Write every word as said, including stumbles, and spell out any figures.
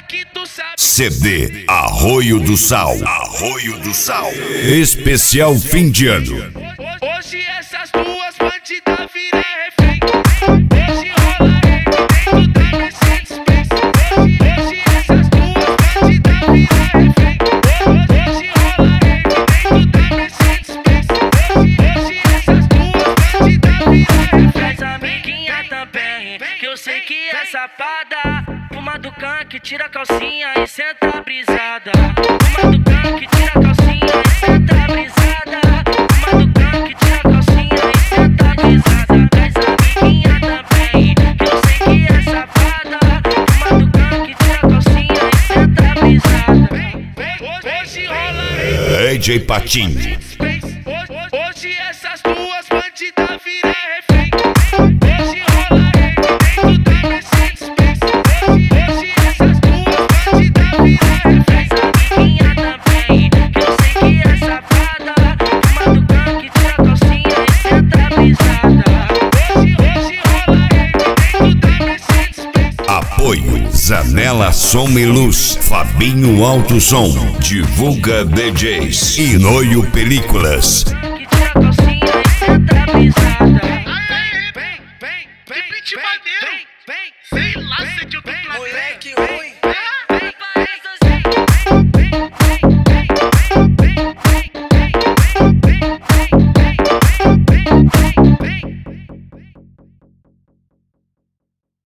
que tu sabe. C D Arroio do Sal. Arroio do Sal. Especial fim de ano. Hoje essas duas bandidas viram refém. Hoje rola rave dentro da Mercedes Benz. Hoje essas duas bandidas viram refém. Hoje rola rave dentro da Mercedes Benz. Hoje essas duas bandidas viram refém. Traz a amiguinha também, que eu sei que é safada. Fuma do canque, tira a calcinha e senta brisada. Fuma do canque, tira a calcinha e senta brisada. Fuma do canque, tira a calcinha e senta brisada. Traz a amiguinha também, que eu sei que é safada. Fuma do canque, tira a calcinha e senta brisada. Hoje rola rave. D J Patinho. Hoje essas duas bandidas viram refém. Hoje rola rave dentro da Mercedes Benz. Hoje essas duas bandidas viram refém. Traz a amiguinha também, que eu sei que é safada. Fuma do canque, tira a calcinha e senta brisada. Hoje, hoje rola rave dentro da Mercedes Benz. Apoio Zanela Som e Luz. Fabinho Alto Som. Divulga D Js. E Noio Películas. Que tira a calcinha e senta brisada. Vem, vem, vem, vem, vem.